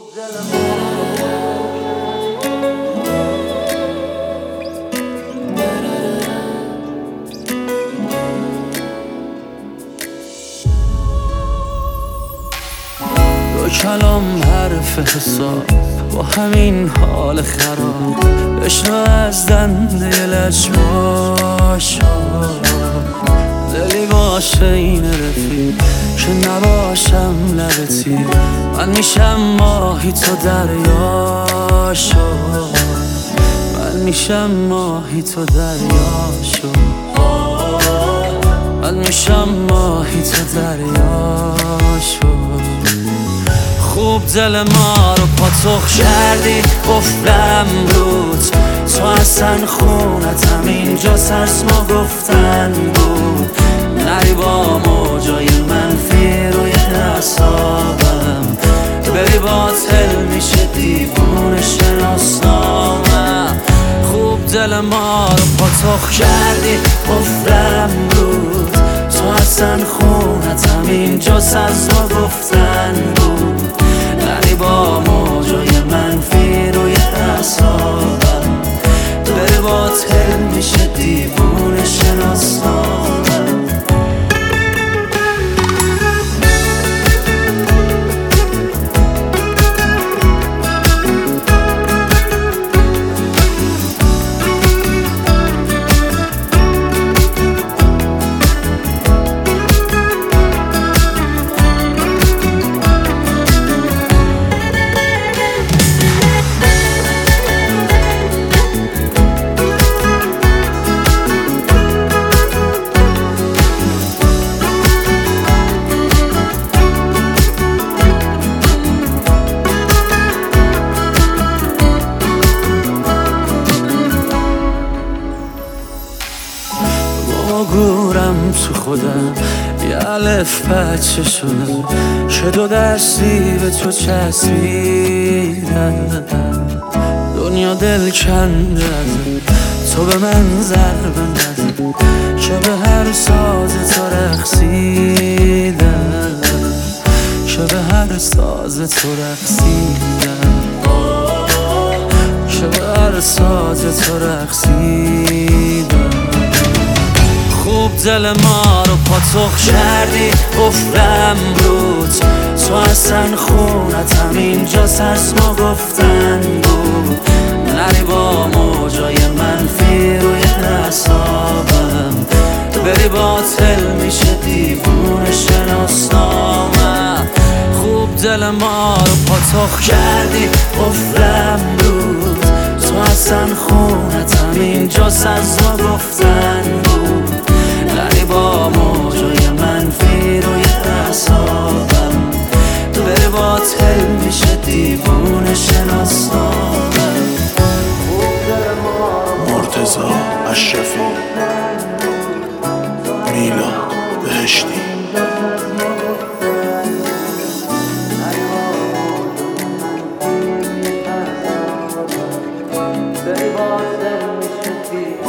دو کلام حرف حساب با همین حال خراب بشنو از دنده لجباش دلی باشه این رفیق که نباشم لبتی من میشم ماهی تو دریاشو من میشم ماهی تو دریاشو من میشم ماهی تو دریاشو خوب دل ما رو پاتوخ کردی قفلم رود تو اصلا خونتم اینجا سرس ما گفتن بود نری با موجای منفی روی اعصابم بری باطل میشه دیوونه شناسنامم خوب دل ما رو پاتوخ کردی قفلم رود تو اصلا خونتم اینجا سرس ما گفتن بود نری با موجای منفی روی اعصابم بری باطل میشه دیوونه شناسنامم گورم تو خودم یه الف بچه شدم که دو دستی به تو چسبیدم دنیا دل کنده تو به من ضربه نزن که به هر ساز تو رقصیدم که به هر ساز تو رقصیدم که به هر ساز تو رقصیدم خوب دل ما رو پاتوخ کردی قفلم رود تو اصلا خونتم اینجا سرس ما گفتن بود نری با موجای منفی روی اعصابم بری باطل میشه دیوونه شناسنامم خوب دل ما رو پاتوخ کردی قفلم رود تو اصلا خونتم اینجا سرس ما گفتن بود نری با موجای منفی روی اعصابم بری باطل میشه دیوونه شناسنامم مرتضی اشرفی میلاد بهشتی بری باطل میشه دیوونه